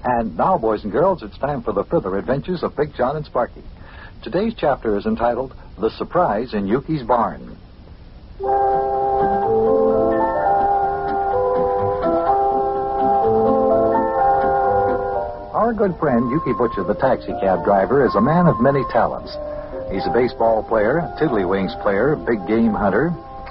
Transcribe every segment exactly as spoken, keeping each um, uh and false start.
And now, boys and girls, it's time for the further adventures of Big John and Sparky. Today's chapter is entitled, The Surprise in Yuki's Barn. Our good friend, Yuki Butcher, the taxi cab driver, is a man of many talents. He's a baseball player, tiddlywinks player, big game hunter,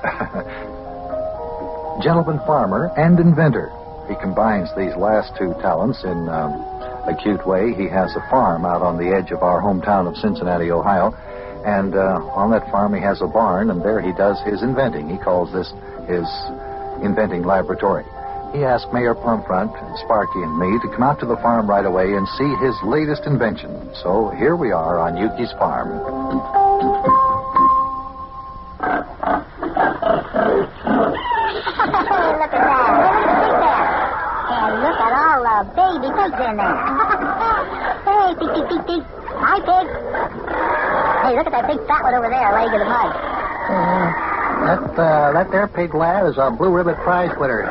gentleman farmer, and inventor. He combines these last two talents in um, a cute way. He has a farm out on the edge of our hometown of Cincinnati, Ohio, and uh, on that farm he has a barn, and there he does his inventing. He calls this his inventing laboratory. He asked Mayor Plumfront, Sparky, and me to come out to the farm right away and see his latest invention. So here we are on Yuki's farm. Look at that. And look at all the baby pigs in there. Hey, pig, pig, pig, pig. Hi, pig. Hey, look at that big fat one over there, laying in the mud. Uh, that, uh, that there pig lad is a Blue Ribbon Prize winner.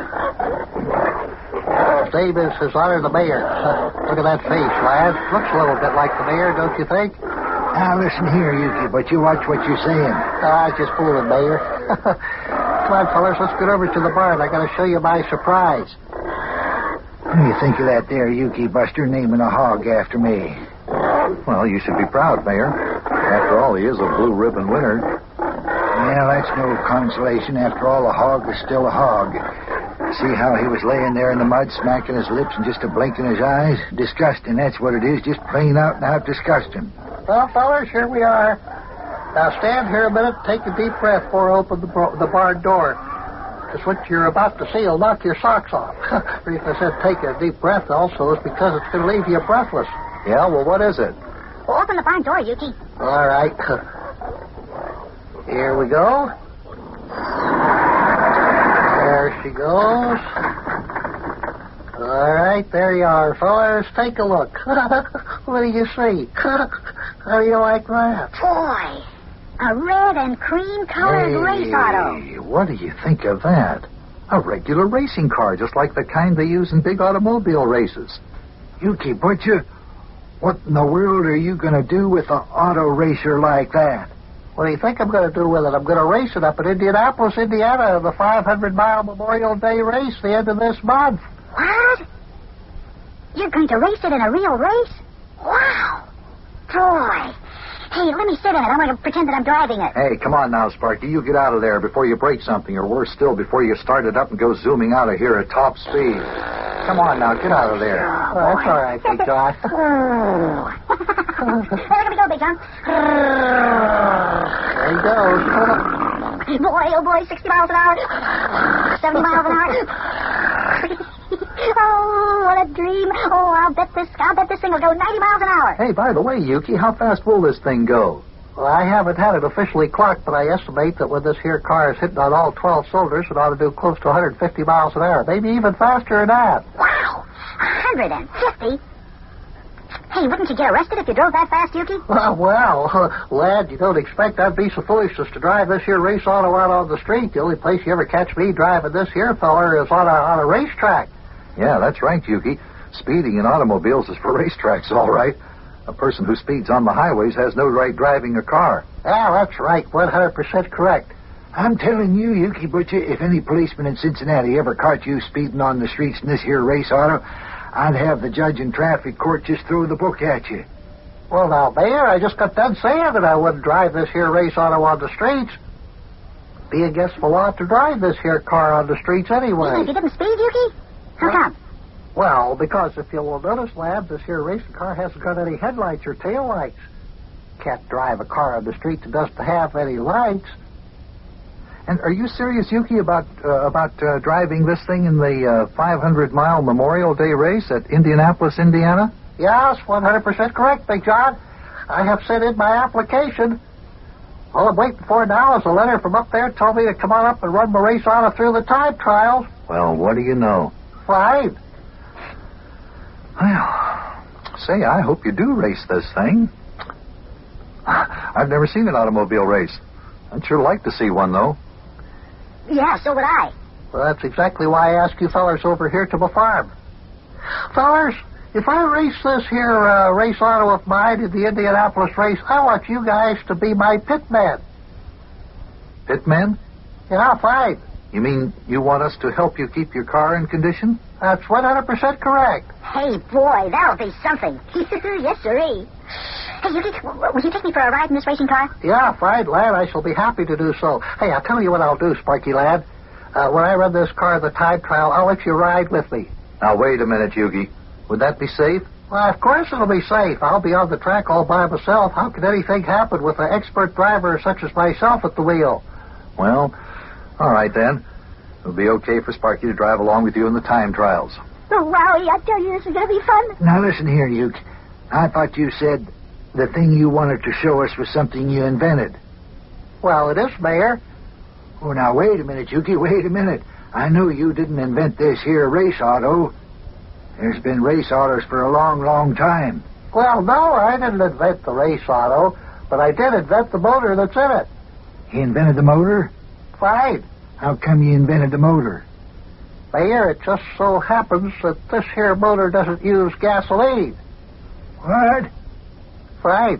His name is His Honor the Mayor. Uh, look at that face, lad. Looks a little bit like the mayor, don't you think? Now, listen here, Yuki, but you watch what you're saying. Ah, I was just fooling, Mayor. Come on, fellas, let's get over to the barn. I got to show you my surprise. What do you think of that there, Yuki Buster, naming a hog after me? Well, you should be proud, Mayor. After all, he is a blue ribbon winner. Well, that's no consolation. After all, a hog is still a hog. See how he was laying there in the mud, smacking his lips and just a blinking his eyes? Disgusting, that's what it is. Just plain out and out disgusting. Well, fellas, here we are. Now, stand here a minute, take a deep breath before I open the, bro- the barn door. Because what you're about to see will knock your socks off. The reason I said take a deep breath also is because it's going to leave you breathless. Yeah, well, what is it? Well, open the barn door, Yuki. All right. Here we go. There she goes. All right, there you are, fellas. Take a look. What do you see? How do you like that? Boy, a red and cream colored Hey, race auto. what do you think of that? A regular racing car, just like the kind they use in big automobile races. Yuki Butcher, what in the world are you going to do with an auto racer like that? What do you think I'm going to do with it? I'm going to race it up in Indianapolis, Indiana, the five hundred mile Memorial Day race, the end of this month. What? You're going to race it in a real race? Wow. Boy. Hey, let me sit in it. I want to pretend that I'm driving it. Hey, come on now, Sparky. You get out of there before you break something, or worse still, before you start it up and go zooming out of here at top speed. Come on now, get out of there. Oh, that's all right, Big John. There we go, Big John. There he goes. Boy, oh boy, sixty miles an hour. seventy miles an hour. Oh, what a dream. Oh, I'll bet this I'll bet this thing will go ninety miles an hour. Hey, by the way, Yuki, how fast will this thing go? Well, I haven't had it officially clocked, but I estimate that when this here car is hitting on all twelve cylinders, it ought to do close to one hundred fifty miles an hour. Maybe even faster than that. Wow, one hundred fifty? Hey, wouldn't you get arrested if you drove that fast, Yuki? Well, well, uh, lad, you don't expect I'd be so foolish as to drive this here race auto out on the street. The only place you ever catch me driving this here feller is on a, on a racetrack. Yeah, that's right, Yuki. Speeding in automobiles is for racetracks, all right. A person who speeds on the highways has no right driving a car. Yeah, that's right. one hundred percent correct. I'm telling you, Yuki Butcher, if any policeman in Cincinnati ever caught you speeding on the streets in this here race auto, I'd have the judge in traffic court just throw the book at you. Well, now, Mayor, I just got done saying that I wouldn't drive this here race auto on the streets. Be against the law to drive this here car on the streets anyway. Even if you didn't speed, Yuki? How come? Well, because if you'll notice, lad, this here racing car hasn't got any headlights or taillights. Can't drive a car on the street that doesn't have any lights. And are you serious, Yuki, about uh, about uh, driving this thing in the uh, five hundred mile Memorial Day race at Indianapolis, Indiana? Yes, one hundred percent correct, Big John. I have sent in my application. All I'm waiting for now is a letter from up there told me to come on up and run my race auto through the time trials. Well, what do you know? Fine. Well, say, I hope you do race this thing. I've never seen an automobile race. I'd sure like to see one, though. Yeah, so would I. Well, that's exactly why I asked you fellers over here to my farm. Fellers, if I race this here uh, race auto of mine in the Indianapolis race, I want you guys to be my pitmen. Pitmen? Yeah, fine. You mean you want us to help you keep your car in condition? That's one hundred percent correct. Hey, boy, that'll be something. Yes, sirree. Hey, Yuki, w- w- will you take me for a ride in this racing car? Yeah, fine, lad. I shall be happy to do so. Hey, I'll tell you what I'll do, Sparky lad. Uh, when I run this car the time trial, I'll let you ride with me. Now, wait a minute, Yugi. Would that be safe? Well, of course it'll be safe. I'll be on the track all by myself. How could anything happen with an expert driver such as myself at the wheel? Well, all right then. It'll be okay for Sparky to drive along with you in the time trials. Oh, wowie, I tell you, this is going to be fun. Now, listen here, Uke. I thought you said the thing you wanted to show us was something you invented. Well, it is, Mayor. Oh, now, wait a minute, Yuki, wait a minute. I know you didn't invent this here race auto. There's been race autos for a long, long time. Well, no, I didn't invent the race auto, but I did invent the motor that's in it. He invented the motor? Fine. How come you invented the motor? Mayor, it just so happens that this here motor doesn't use gasoline. What? Fine.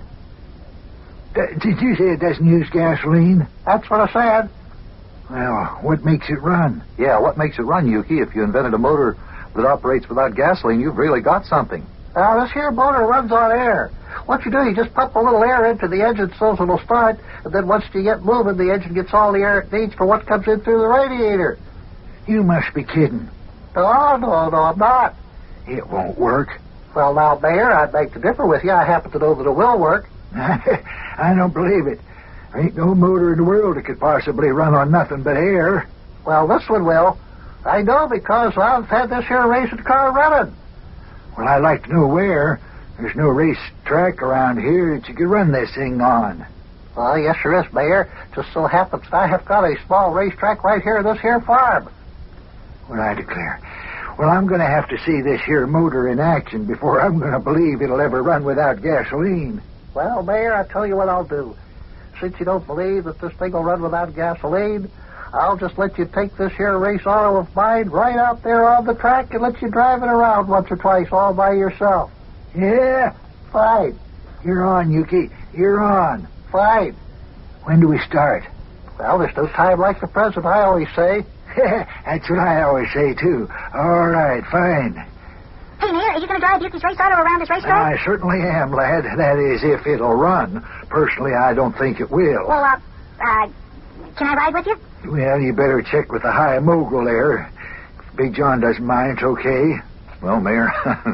D- did you say it doesn't use gasoline? That's what I said. Well, what makes it run? Yeah, what makes it run, Yuki? If you invented a motor that operates without gasoline, you've really got something. Now, this here motor runs on air. What you do, you just pump a little air into the engine so it'll start, and then once you get moving, the engine gets all the air it needs for what comes in through the radiator. You must be kidding. No, no, no, I'm not. It won't work. Well, now, Mayor, I'd beg to differ with you. I happen to know that it will work. I don't believe it. There ain't no motor in the world that could possibly run on nothing but air. Well, this one will. I know because I've had this here racing car running. Well, I'd like to know where. There's no race track around here that you could run this thing on. Well, yes, there is, Mayor. Just so happens that I have got a small racetrack right here in this here farm. Well, I declare. Well, I'm going to have to see this here motor in action before I'm going to believe it'll ever run without gasoline. Well, Mayor, I'll tell you what I'll do. Since you don't believe that this thing will run without gasoline, I'll just let you take this here race auto of mine right out there on the track and let you drive it around once or twice all by yourself. Yeah? Fine. You're on, Yuki. You're on. Fine. When do we start? Well, there's no time like the present, I always say. That's what I always say, too. All right, fine. Hey, Mayor, are you going to drive Yuki's race auto around this racetrack? I certainly am, lad. That is, if it'll run. Personally, I don't think it will. Well, uh, uh, can I ride with you? Well, you better check with the high mogul there. If Big John doesn't mind, it's okay. Well, Mayor,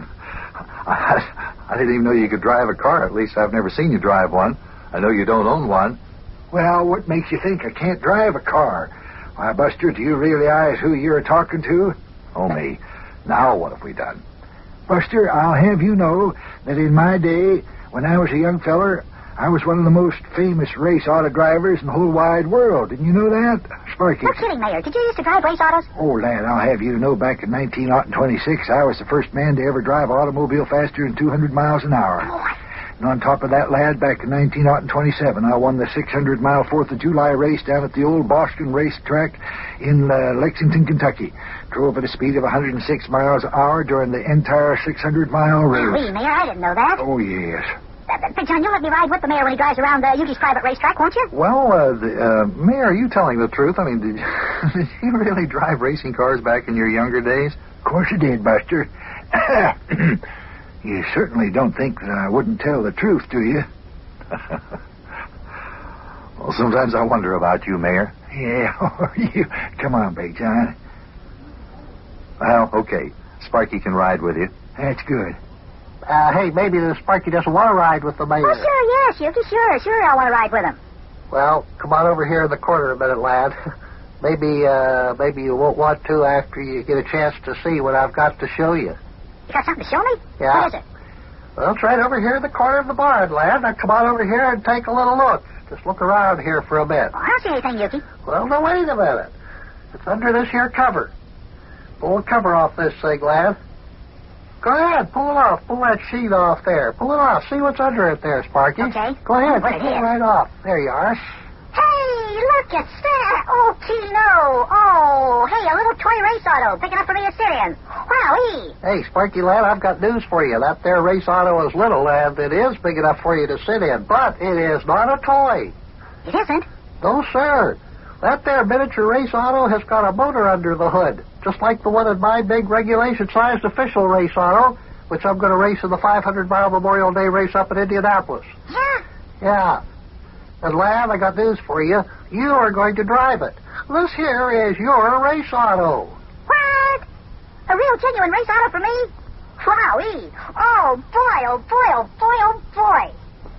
I, I didn't even know you could drive a car. At least I've never seen you drive one. I know you don't own one. Well, what makes you think I can't drive a car? Why, Buster, do you realize who you're talking to? Oh, me. Now what have we done? Buster, I'll have you know that in my day, when I was a young feller, I was one of the most famous race auto drivers in the whole wide world. Didn't you know that? Sparky. No kidding, Mayor. Did you used to drive race autos? Oh, lad, I'll have you know back in nineteen twenty-six, I was the first man to ever drive an automobile faster than two hundred miles an hour. Oh, And on top of that, lad, back in nineteen twenty-seven, I won the six hundred mile fourth of July race down at the old Boston racetrack in uh, Lexington, Kentucky. Drove at a speed of one hundred six miles an hour during the entire six hundred mile race. Wee, Mayor, I didn't know that. Oh, yes. Uh, Big John, you'll let me ride with the Mayor when he drives around uh, Yuki's private racetrack, won't you? Well, uh, the, uh, Mayor, are you telling the truth? I mean, did you, did you really drive racing cars back in your younger days? Of course I did, Buster. You certainly don't think that I wouldn't tell the truth, do you? Well, sometimes I wonder about you, Mayor. Yeah, you. Come on, Big John. Well, okay. Sparky can ride with you. That's good. Uh, hey, maybe the Sparky doesn't want to ride with the Mayor. Oh, sure, yes, Yuki, sure, sure, I want to ride with him. Well, come on over here in the corner a minute, lad. maybe, uh, maybe you won't want to after you get a chance to see what I've got to show you. You got something to show me? Yeah. What is it? Well, it's right over here in the corner of the barn, lad. Now, come on over here and take a little look. Just look around here for a bit. Oh, I don't see anything, Yuki. Well, now, wait a minute. It's under this here cover. Pull the cover off this thing, lad. Go ahead, pull it off. Pull that sheet off there. Pull it off. See what's under it there, Sparky. Okay. Go ahead, What pull it it is? right off. There you are. Hey, Look at that. Oh, Keno. Oh, hey, a little toy race auto. Big enough for me to sit in. Wowee. Hey, Sparky lad, I've got news for you. That there race auto is little, and it is big enough for you to sit in, but it is not a toy. It isn't? No, sir. That there miniature race auto has got a motor under the hood, just like the one in my big regulation-sized official race auto, which I'm going to race in the five hundred mile Memorial Day race up in Indianapolis. Yeah. Yeah. And, lad, I got news for you. You are going to drive it. This here is your race auto. What? A real genuine race auto for me? Wowee. Oh, boy, oh, boy, oh, boy, oh, boy.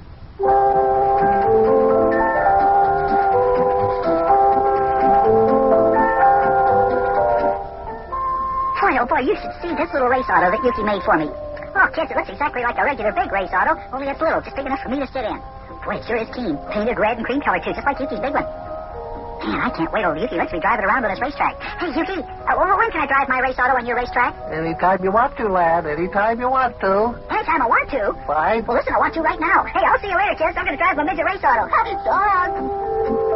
Boy, oh, boy, you should see this little race auto that Yuki made for me. Oh, kids, it looks exactly like a regular big race auto, only it's little, just big enough for me to sit in. Boy, it sure is keen. Painted red and cream color, too, just like Yuki's big one. Man, I can't wait till Yuki lets me drive it around on his racetrack. Hey, Yuki, uh, when can I drive my race auto on your racetrack? Anytime you want to, lad. Anytime you want to. Anytime I want to? Fine. Well, listen, I want to right now. Hey, I'll see you later, kids. I'm going to drive my midget race auto. So long.